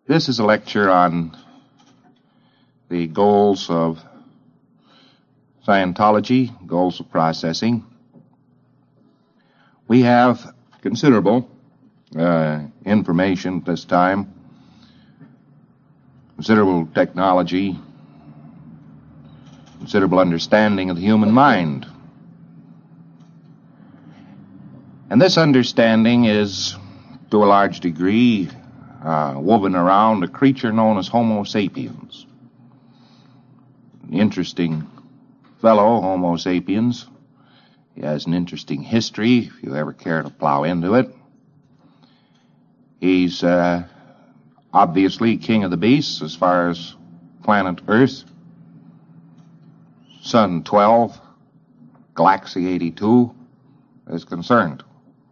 This is a lecture on the goals of Scientology, goals of processing. We have considerable information at this time, considerable technology, considerable understanding of the human mind. And this understanding is, to a large degree, woven around a creature known as Homo sapiens. An interesting fellow, Homo sapiens. He has an interesting history, if you ever care to plow into it. He's obviously king of the beasts as far as planet Earth. Sun 12, Galaxy 82 is concerned.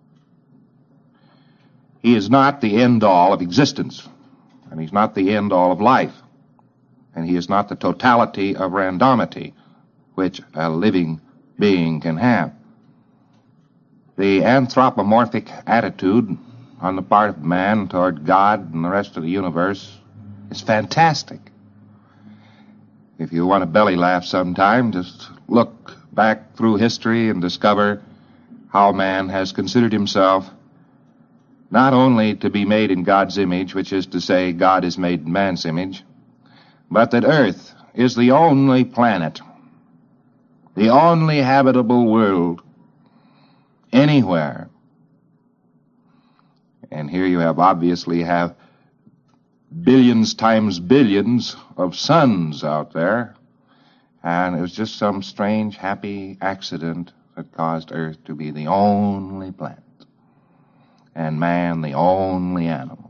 He is not the end-all of existence, and he's not the end-all of life, and he is not the totality of randomity which a living being can have. The anthropomorphic attitude on the part of man toward God and the rest of the universe is fantastic. If you want a belly laugh sometime, just look back through history and discover how man has considered himself not only to be made in God's image, which is to say God is made in man's image, but that Earth is the only planet, the only habitable world anywhere. And here you obviously have billions times billions of suns out there, and it was just some strange, happy accident that caused Earth to be the only planet, and man the only animal.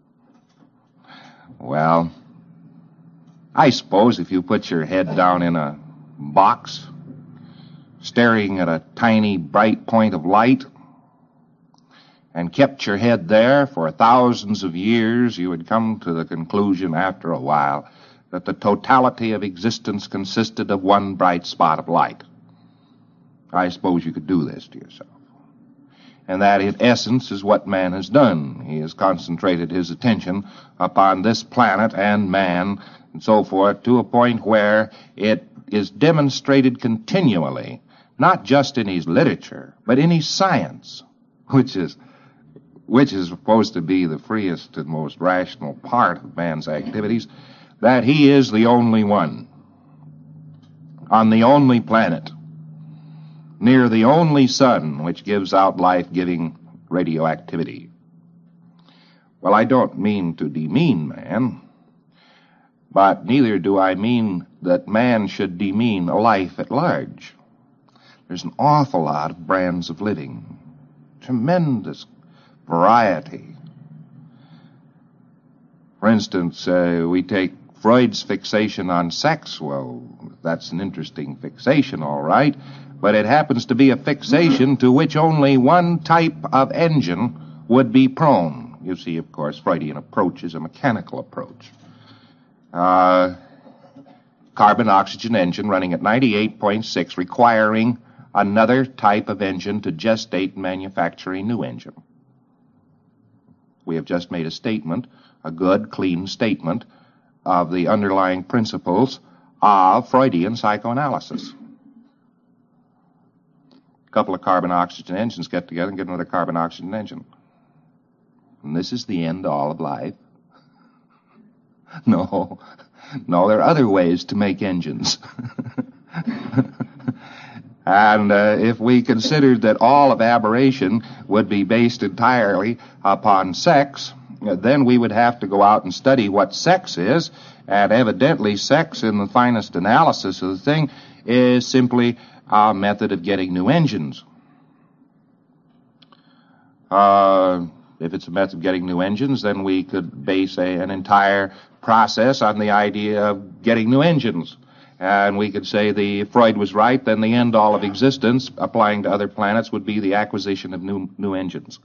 Well, I suppose if you put your head down in a box, staring at a tiny, bright point of light, and kept your head there for thousands of years, you would come to the conclusion after a while that the totality of existence consisted of one bright spot of light. I suppose you could do this to yourself. And that, in essence, is what man has done. He has concentrated his attention upon this planet and man and so forth to a point where it is demonstrated continually, not just in his literature, but in his science, which is supposed to be the freest and most rational part of man's activities, that he is the only one on the only planet, near the only sun which gives out life-giving radioactivity. Well, I don't mean to demean man, but neither do I mean that man should demean life at large. There's an awful lot of brands of living, tremendous variety. For instance, we take Freud's fixation on sex. Well, that's an interesting fixation, all right, but it happens to be a fixation to which only one type of engine would be prone. You see, of course, Freudian approach is a mechanical approach. Carbon-oxygen engine running at 98.6, requiring another type of engine to gestate and manufacture a new engine. We have just made a statement, a good, clean statement, of the underlying principles of Freudian psychoanalysis. A couple of carbon-oxygen engines get together and get another carbon-oxygen engine. And this is the end-all of life. No, there are other ways to make engines. And if we considered that all of aberration would be based entirely upon sex, then we would have to go out and study what sex is, and evidently sex, in the finest analysis of the thing, is simply a method of getting new engines. If it's a method of getting new engines, then we could base an entire process on the idea of getting new engines. And we could say if Freud was right, then the end-all of existence, applying to other planets, would be the acquisition of new engines.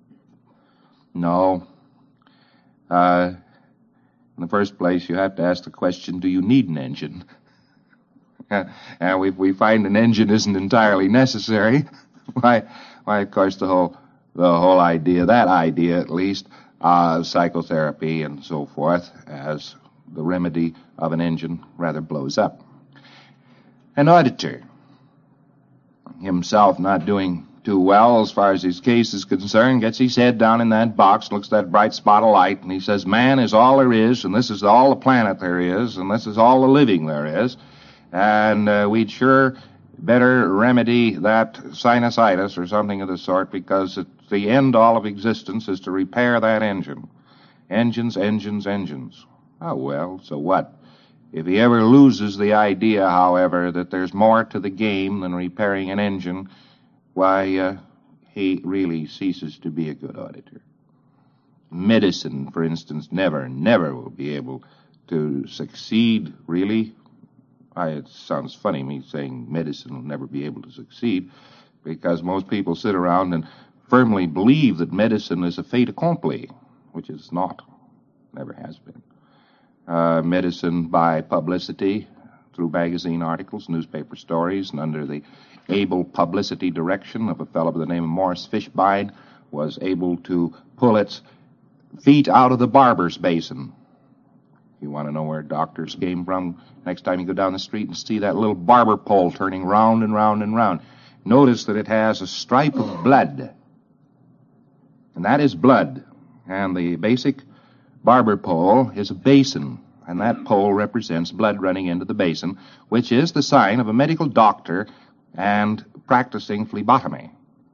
No. In the first place, you have to ask the question, do you need an engine? And if we find an engine isn't entirely necessary, why, of course, the whole the whole idea, that idea at least, of psychotherapy and so forth as the remedy of an engine rather blows up. An auditor, himself not doing too well as far as his case is concerned, gets his head down in that box, looks at that bright spot of light, and he says, man is all there is, and this is all the planet there is, and this is all the living there is, and we'd sure better remedy that sinusitis or something of the sort, because it's the end all of existence is to repair that engine. Engines, engines, engines. Oh, well, so what? If he ever loses the idea, however, that there's more to the game than repairing an engine, why, he really ceases to be a good auditor. Medicine, for instance, never will be able to succeed, really. It sounds funny, me saying medicine will never be able to succeed, because most people sit around and firmly believe that medicine is a fait accompli, which it's not, never has been. Medicine by publicity, through magazine articles, newspaper stories, and under the able publicity direction of a fellow by the name of Morris Fishbein, was able to pull its feet out of the barber's basin. You want to know where doctors came from? Next time you go down the street and see that little barber pole turning round and round and round, notice that it has a stripe of blood. And that is blood. And the basic barber pole is a basin, and that pole represents blood running into the basin, which is the sign of a medical doctor and practicing phlebotomy.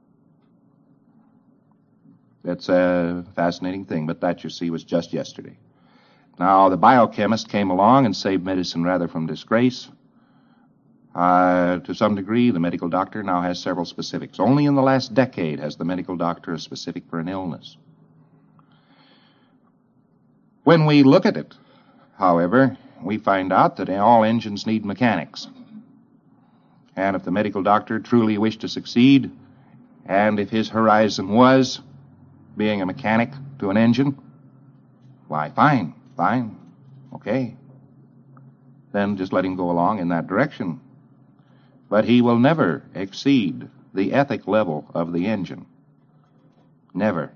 That's a fascinating thing, but that, you see, was just yesterday. Now, the biochemist came along and saved medicine rather from disgrace. To some degree, the medical doctor now has several specifics. Only in the last decade has the medical doctor a specific for an illness. When we look at it, however, we find out that all engines need mechanics. And if the medical doctor truly wished to succeed, and if his horizon was being a mechanic to an engine, why, fine, okay. Then just let him go along in that direction. But he will never exceed the ethic level of the engine. Never.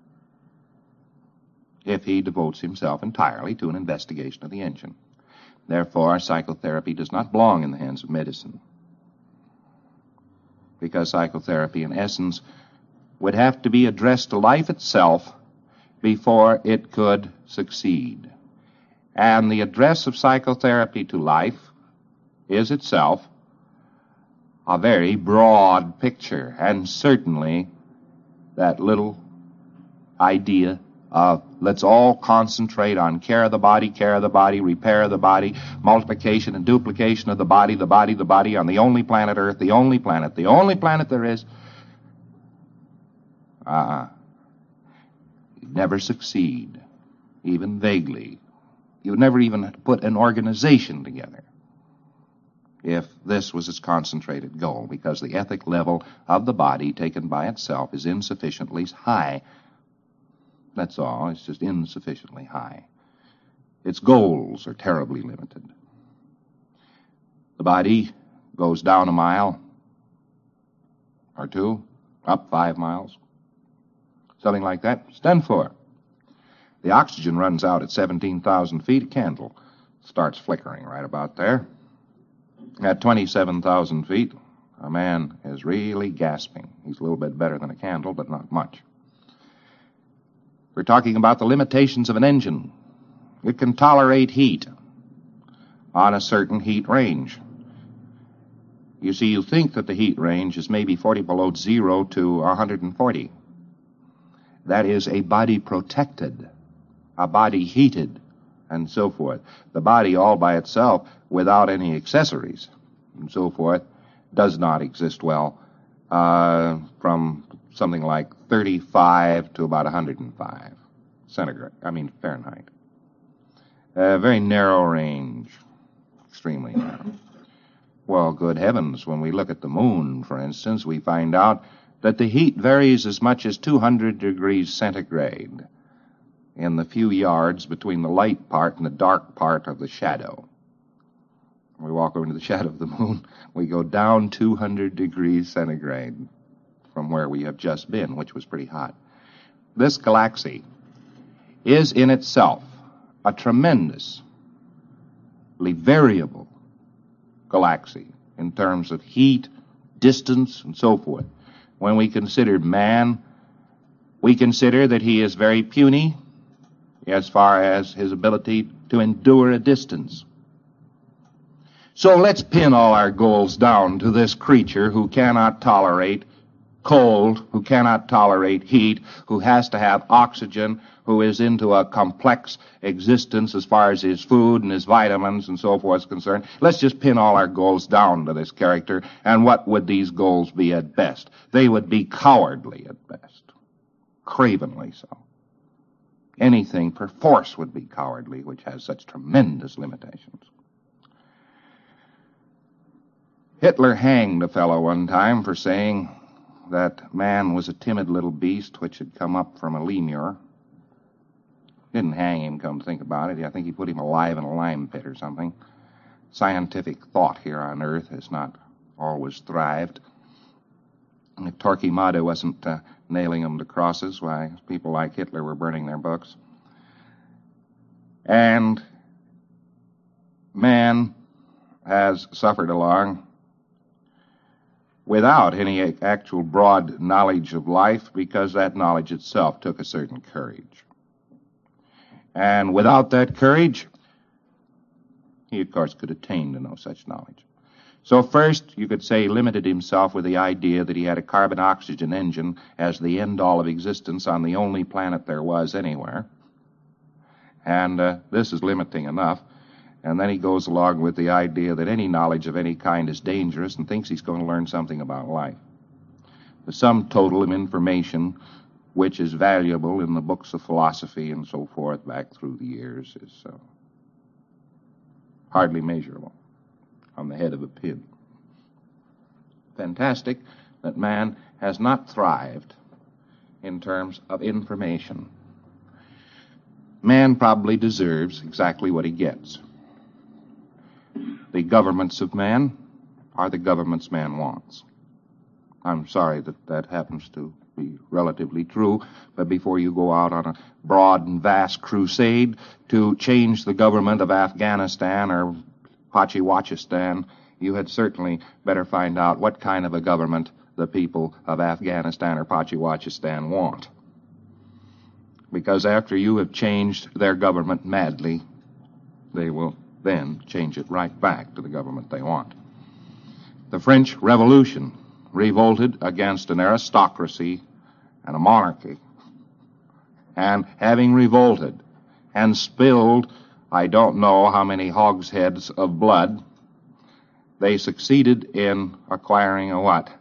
If he devotes himself entirely to an investigation of the engine. Therefore, psychotherapy does not belong in the hands of medicine. Because psychotherapy, in essence, would have to be addressed to life itself before it could succeed. And the address of psychotherapy to life is itself a very broad picture, and certainly that little idea of let's all concentrate on care of the body, repair of the body, multiplication and duplication of the body on the only planet Earth, the only planet there is. You'd never succeed, even vaguely. You would never even put an organization together if this was its concentrated goal, because the ethic level of the body taken by itself is insufficiently high. That's all. It's just insufficiently high. Its goals are terribly limited. The body goes down a mile or two, up 5 miles, something like that. It's done for. The oxygen runs out at 17,000 feet. A candle starts flickering right about there. At 27,000 feet, a man is really gasping. He's a little bit better than a candle, but not much. We're talking about the limitations of an engine. It can tolerate heat on a certain heat range. You see, you think that the heat range is maybe 40 below zero to 140. That is a body protected, a body heated, and so forth. The body all by itself, without any accessories, and so forth, does not exist well from something like 35 to about 105 Fahrenheit. A very narrow range, extremely narrow. Well, good heavens, when we look at the moon, for instance, we find out that the heat varies as much as 200 degrees centigrade in the few yards between the light part and the dark part of the shadow. When we walk over into the shadow of the moon, we go down 200 degrees centigrade from where we have just been, which was pretty hot. This galaxy is in itself a tremendously variable galaxy in terms of heat, distance, and so forth. When we consider man, we consider that he is very puny as far as his ability to endure a distance. So let's pin all our goals down to this creature who cannot tolerate cold, who cannot tolerate heat, who has to have oxygen, who is into a complex existence as far as his food and his vitamins and so forth is concerned. Let's just pin all our goals down to this character, and what would these goals be at best? They would be cowardly at best, cravenly so. Anything perforce would be cowardly, which has such tremendous limitations. Hitler hanged a fellow one time for saying that man was a timid little beast which had come up from a lemur. Didn't hang him, come to think about it. I think he put him alive in a lime pit or something. Scientific thought here on Earth has not always thrived. If Torquemada wasn't nailing them to crosses, why, people like Hitler were burning their books. And man has suffered along without any actual broad knowledge of life, because that knowledge itself took a certain courage. And without that courage, he, of course, could attain to no such knowledge. So first, you could say, limited himself with the idea that he had a carbon-oxygen engine as the end-all of existence on the only planet there was anywhere. And this is limiting enough. And then he goes along with the idea that any knowledge of any kind is dangerous and thinks he's going to learn something about life. The sum total of information which is valuable in the books of philosophy and so forth back through the years is hardly measurable on the head of a pin. Fantastic that man has not thrived in terms of information. Man probably deserves exactly what he gets. The governments of man are the governments man wants. I'm sorry that happens to be relatively true, but before you go out on a broad and vast crusade to change the government of Afghanistan or Pachywachistan, you had certainly better find out what kind of a government the people of Afghanistan or Pachywachistan want. Because after you have changed their government madly, they will then change it right back to the government they want. The French Revolution revolted against an aristocracy and a monarchy. And having revolted and spilled I don't know how many hogsheads of blood, they succeeded in acquiring a what?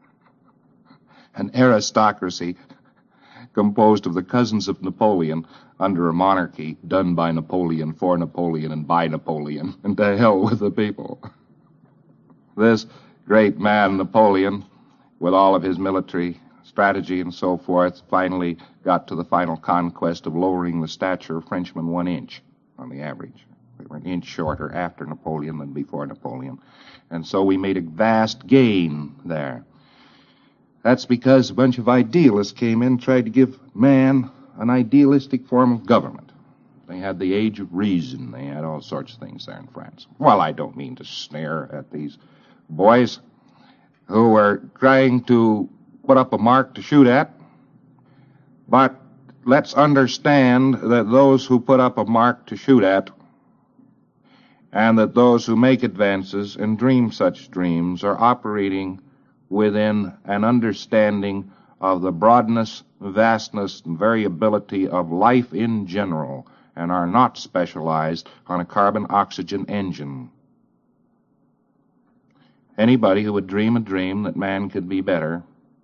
An aristocracy composed of the cousins of Napoleon under a monarchy done by Napoleon, for Napoleon, and by Napoleon. And to hell with the people. This great man, Napoleon, with all of his military strategy and so forth, finally got to the final conquest of lowering the stature of Frenchmen 1 inch on the average. We were an inch shorter after Napoleon than before Napoleon. And so we made a vast gain there. That's because a bunch of idealists came in and tried to give man an idealistic form of government. They had the age of reason. They had all sorts of things there in France. Well, I don't mean to sneer at these boys who were trying to put up a mark to shoot at, but let's understand that those who put up a mark to shoot at and that those who make advances and dream such dreams are operating within an understanding of the broadness, vastness, and variability of life in general, and are not specialized on a carbon-oxygen engine. Anybody who would dream a dream that man could be better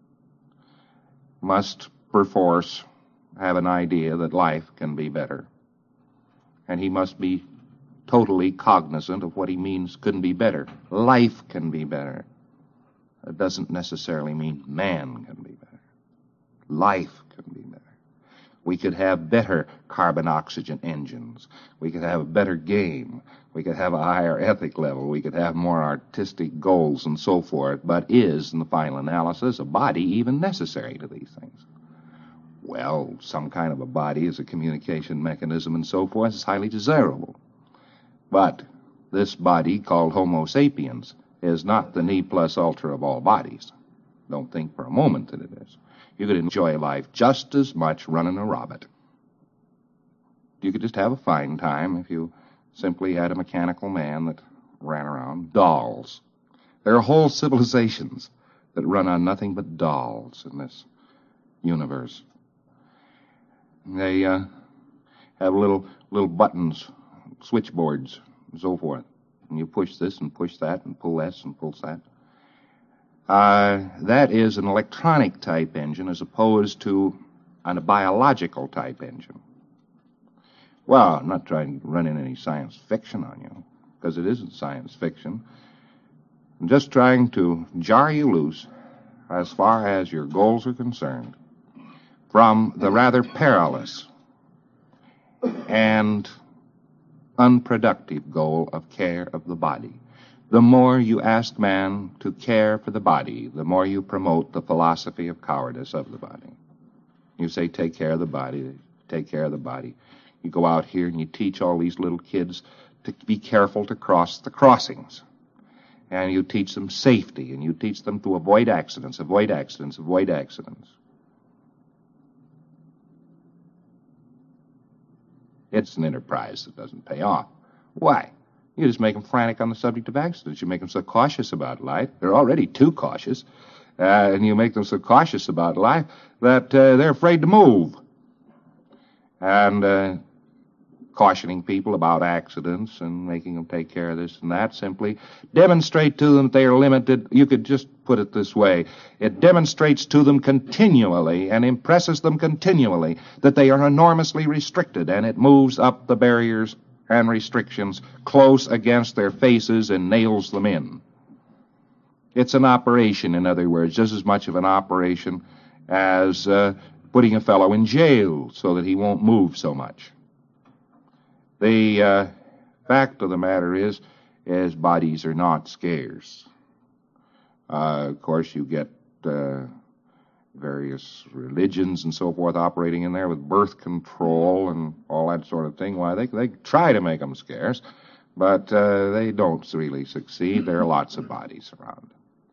must, perforce, have an idea that life can be better. And he must be totally cognizant of what he means couldn't be better. Life can be better. It doesn't necessarily mean man can be better. Life can be better. We could have better carbon-oxygen engines. We could have a better game. We could have a higher ethic level. We could have more artistic goals and so forth. But is, in the final analysis, a body even necessary to these things? Well, some kind of a body as a communication mechanism and so forth is highly desirable. But this body, called Homo sapiens, is not the ne plus ultra of all bodies. Don't think for a moment that it is. You could enjoy life just as much running a robot. You could just have a fine time if you simply had a mechanical man that ran around. Dolls. There are whole civilizations that run on nothing but dolls in this universe. They have little buttons, switchboards, and so forth. And you push this and push that and pull this and pull that. That is an electronic type engine as opposed to a biological type engine. Well, I'm not trying to run in any science fiction on you, because it isn't science fiction. I'm just trying to jar you loose as far as your goals are concerned from the rather perilous and unproductive goal of care of the body. The more you ask man to care for the body, the more you promote the philosophy of cowardice of the body. You say, take care of the body, take care of the body. You go out here and you teach all these little kids to be careful to cross the crossings. And you teach them safety, and you teach them to avoid accidents, avoid accidents, avoid accidents. It's an enterprise that doesn't pay off. Why? You just make them frantic on the subject of accidents. You make them so cautious about life. They're already too cautious. And you make them so cautious about life that they're afraid to move. And cautioning people about accidents and making them take care of this and that simply demonstrate to them that they are limited. You could just put it this way. It demonstrates to them continually and impresses them continually that they are enormously restricted, and it moves up the barriers and restrictions close against their faces and nails them in. It's an operation, in other words, just as much of an operation as putting a fellow in jail so that he won't move so much. The fact of the matter is bodies are not scarce. Of course, you get various religions and so forth operating in there with birth control and all that sort of thing. Why, they try to make them scarce, but they don't really succeed. There are lots of bodies around.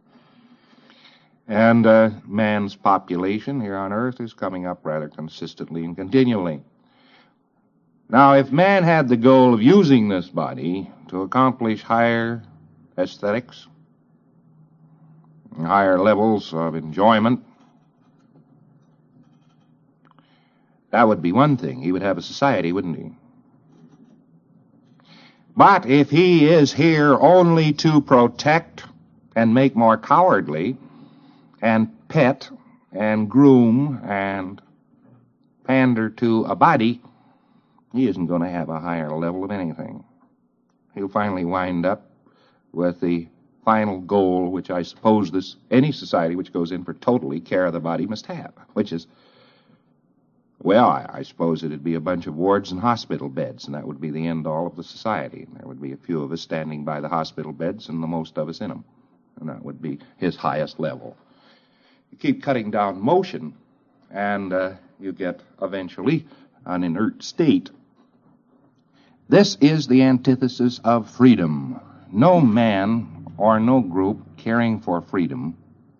And man's population here on Earth is coming up rather consistently and continually. Now, if man had the goal of using this body to accomplish higher aesthetics, higher levels of enjoyment, that would be one thing. He would have a society, wouldn't he? But if he is here only to protect and make more cowardly and pet and groom and pander to a body, he isn't going to have a higher level of anything. He'll finally wind up with the final goal, which I suppose any society which goes in for totally care of the body must have, which is, well, I suppose it'd be a bunch of wards and hospital beds, and that would be the end all of the society. And there would be a few of us standing by the hospital beds and the most of us in them. And that would be his highest level. You keep cutting down motion, and you get eventually an inert state. This is the antithesis of freedom. No man or no group caring for freedom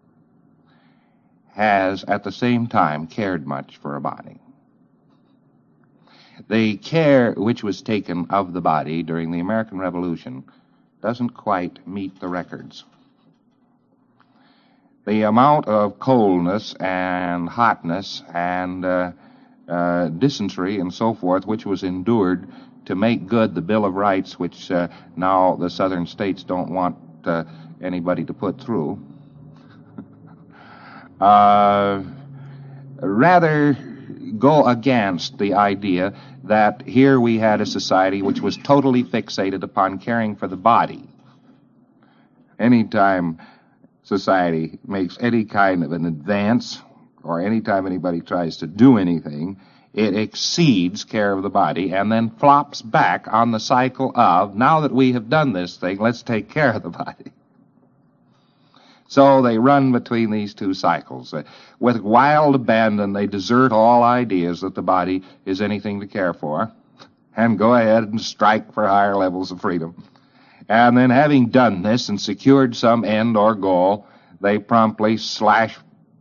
has at the same time cared much for a body. The care which was taken of the body during the American Revolution doesn't quite meet the records. The amount of coldness and hotness and dysentery and so forth which was endured to make good the Bill of Rights, which now the southern states don't want anybody to put through, rather go against the idea that here we had a society which was totally fixated upon caring for the body. Anytime society makes any kind of an advance, or anytime anybody tries to do anything, It exceeds care of the body and then flops back on the cycle of, now that we have done this thing, let's take care of the body. So they run between these two cycles. With wild abandon, they desert all ideas that the body is anything to care for and go ahead and strike for higher levels of freedom. And then having done this and secured some end or goal, they promptly slash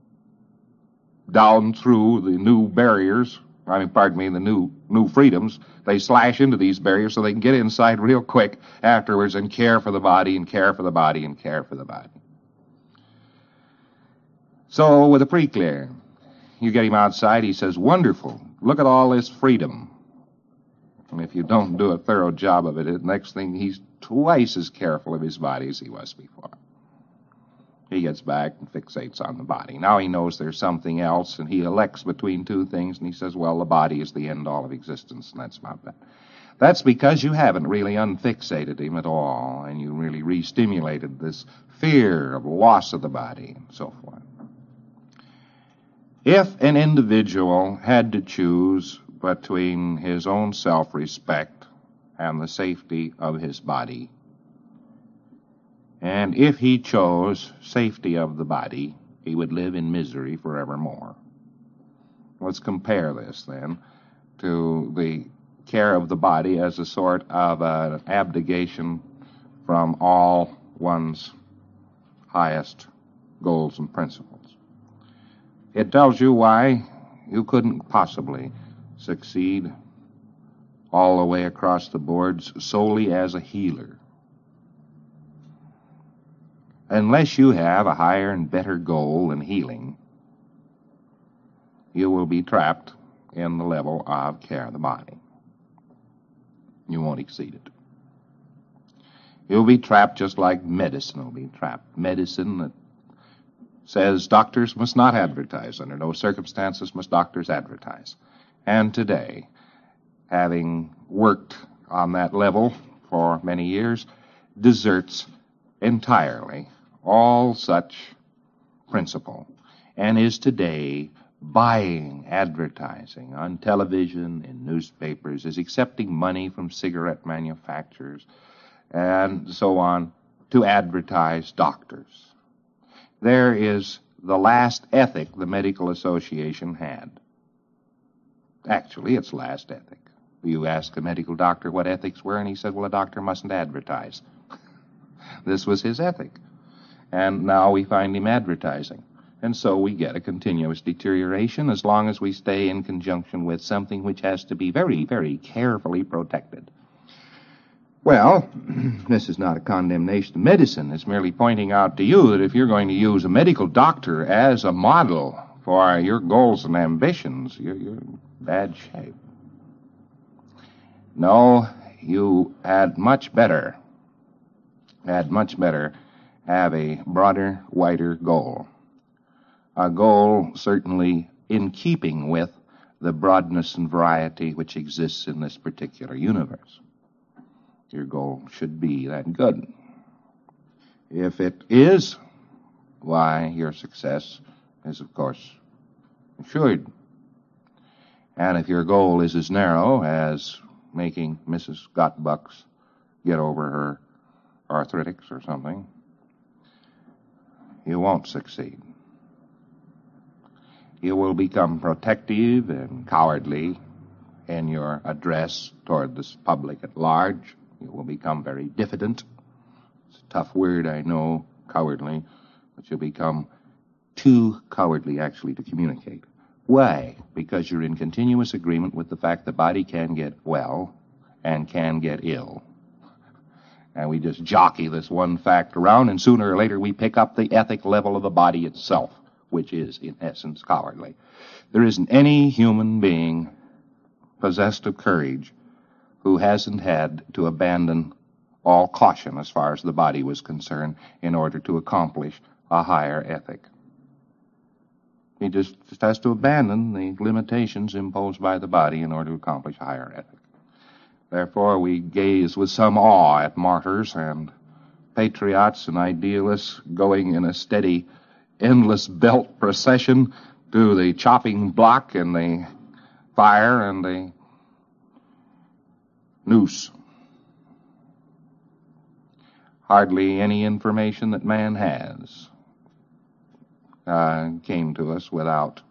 down through the new barriers, the new freedoms. They slash into these barriers so they can get inside real quick afterwards and care for the body and care for the body and care for the body. So with a pre-clear, you get him outside, he says, wonderful, look at all this freedom. And if you don't do a thorough job of it, the next thing, he's twice as careful of his body as he was before. He gets back and fixates on the body. Now he knows there's something else, and he elects between two things, and he says, well, the body is the end-all of existence, and that's about that. That's because you haven't really unfixated him at all, and you really re-stimulated this fear of loss of the body, and so forth. If an individual had to choose between his own self-respect and the safety of his body, and if he chose safety of the body, he would live in misery forevermore. Let's compare this, then, to the care of the body as a sort of an abdication from all one's highest goals and principles. It tells you why you couldn't possibly succeed all the way across the boards solely as a healer. Unless you have a higher and better goal than healing, you will be trapped in the level of care of the body. You won't exceed it. You'll be trapped just like medicine will be trapped. Medicine that says doctors must not advertise. Under no circumstances must doctors advertise. And today, having worked on that level for many years, deserts entirely all such principle and is today buying advertising on television, in newspapers, is accepting money from cigarette manufacturers and so on to advertise doctors. There is the last ethic the Medical Association had. Actually, its last ethic. You ask a medical doctor what ethics were, and he said, well, a doctor mustn't advertise. This was his ethic. And now we find him advertising. And so we get a continuous deterioration as long as we stay in conjunction with something which has to be very, very carefully protected. Well, this is not a condemnation of medicine. It's merely pointing out to you that if you're going to use a medical doctor as a model for your goals and ambitions, you're in bad shape. No, you had much better have a broader, wider goal. A goal certainly in keeping with the broadness and variety which exists in this particular universe. Your goal should be that good. If it is, why, your success is, of course, assured. And if your goal is as narrow as making Mrs. Gottbucks get over her arthritics or something, you won't succeed. You will become protective and cowardly in your address toward the public at large. You will become very diffident. It's a tough word, I know, cowardly, but you'll become too cowardly, actually, to communicate. Why? Because you're in continuous agreement with the fact the body can get well and can get ill. And we just jockey this one fact around, and sooner or later we pick up the ethic level of the body itself, which is, in essence, cowardly. There isn't any human being possessed of courage who hasn't had to abandon all caution as far as the body was concerned in order to accomplish a higher ethic. He just has to abandon the limitations imposed by the body in order to accomplish a higher ethic. Therefore, we gaze with some awe at martyrs and patriots and idealists going in a steady, endless belt procession to the chopping block in the fire and the noose. Hardly any information that man has came to us without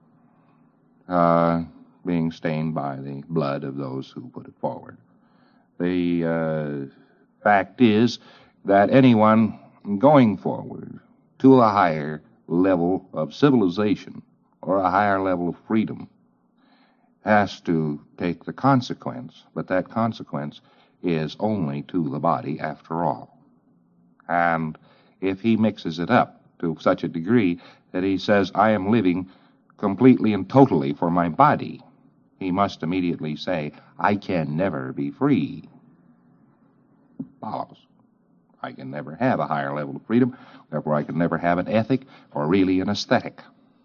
being stained by the blood of those who put it forward. The fact is that anyone going forward to a higher level of civilization or a higher level of freedom has to take the consequence, but that consequence is only to the body after all. And if he mixes it up to such a degree that he says, I am living completely and totally for my body, he must immediately say, I can never be free. Follows. I can never have a higher level of freedom, therefore I can never have an ethic or really an aesthetic.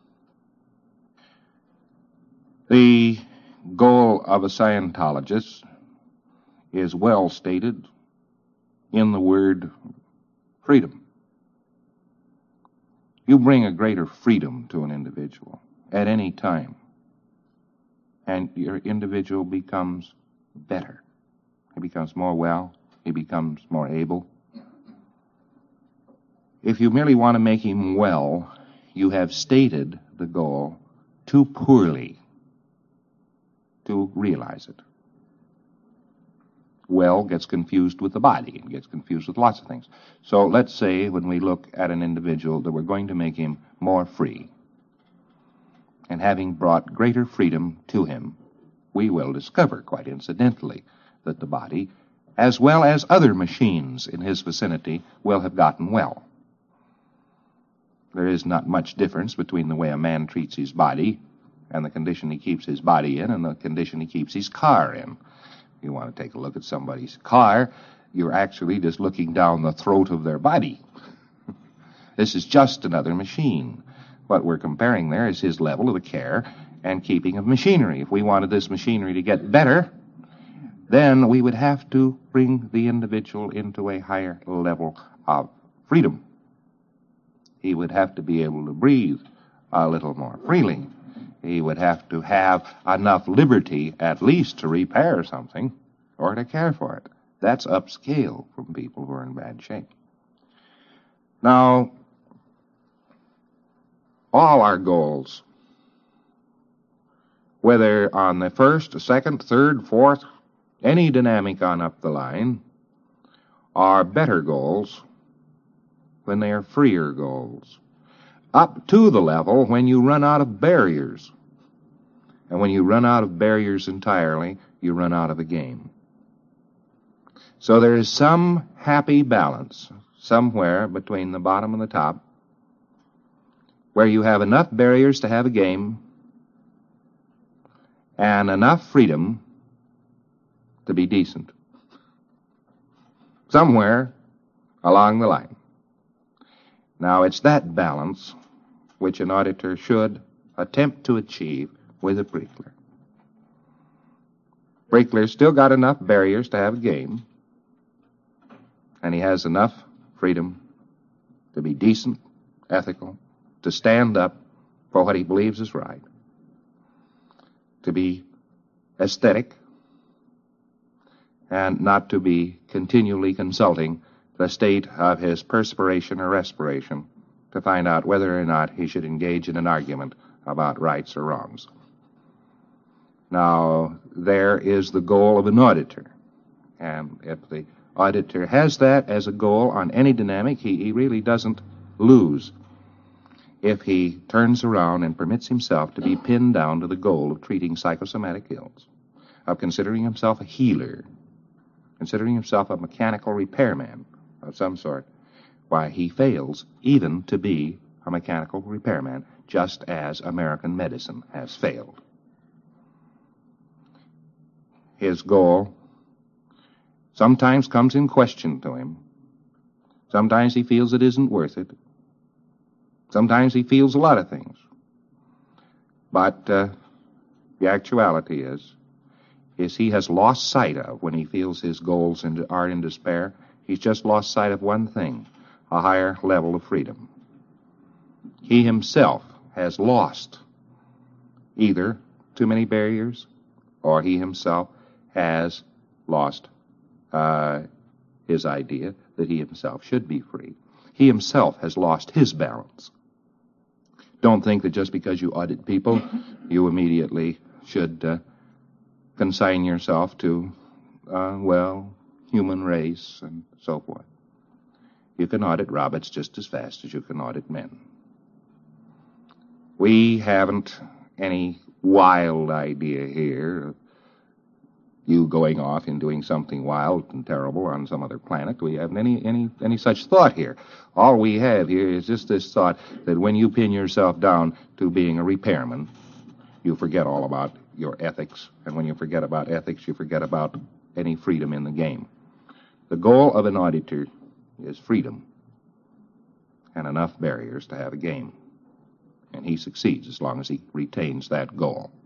The goal of a Scientologist is well stated in the word freedom. You bring a greater freedom to an individual at any time, and your individual becomes better. He becomes more well. He becomes more able. If you merely want to make him well, you have stated the goal too poorly to realize it. Well gets confused with the body and gets confused with lots of things. So let's say when we look at an individual that we're going to make him more free, and having brought greater freedom to him, we will discover, quite incidentally, that the body, as well as other machines in his vicinity, will have gotten well. There is not much difference between the way a man treats his body and the condition he keeps his body in and the condition he keeps his car in. If you want to take a look at somebody's car, you're actually just looking down the throat of their body. This is just another machine. What we're comparing there is his level of the care and keeping of machinery. If we wanted this machinery to get better, then we would have to bring the individual into a higher level of freedom. He would have to be able to breathe a little more freely. He would have to have enough liberty at least to repair something or to care for it. That's upscale from people who are in bad shape. Now, all our goals, whether on the first, second, third, fourth, any dynamic on up the line, are better goals when they are freer goals. Up to the level when you run out of barriers. And when you run out of barriers entirely, you run out of the game. So there is some happy balance somewhere between the bottom and the top where you have enough barriers to have a game and enough freedom to be decent. Somewhere along the line. Now, it's that balance which an auditor should attempt to achieve with a Brickler. Brickler's still got enough barriers to have a game, and he has enough freedom to be decent, ethical, to stand up for what he believes is right, to be aesthetic, and not to be continually consulting the state of his perspiration or respiration to find out whether or not he should engage in an argument about rights or wrongs. Now, there is the goal of an auditor. And if the auditor has that as a goal on any dynamic, he really doesn't lose if he turns around and permits himself to be pinned down to the goal of treating psychosomatic ills, of considering himself a healer, considering himself a mechanical repairman of some sort. Why, he fails even to be a mechanical repairman, just as American medicine has failed. His goal sometimes comes in question to him. Sometimes he feels it isn't worth it. Sometimes he feels a lot of things. But the actuality is he has lost sight of, when he feels his goals are in despair, he's just lost sight of one thing, a higher level of freedom. He himself has lost either too many barriers, or he himself has lost his idea that he himself should be free. He himself has lost his balance. Don't think that just because you audit people, you immediately should consign yourself to, human race and so forth. You can audit rabbits just as fast as you can audit men. We haven't any wild idea here of you going off and doing something wild and terrible on some other planet. We haven't any such thought here. All we have here is just this thought that when you pin yourself down to being a repairman, you forget all about your ethics. And when you forget about ethics, you forget about any freedom in the game. The goal of an auditor is freedom and enough barriers to have a game. And he succeeds as long as he retains that goal.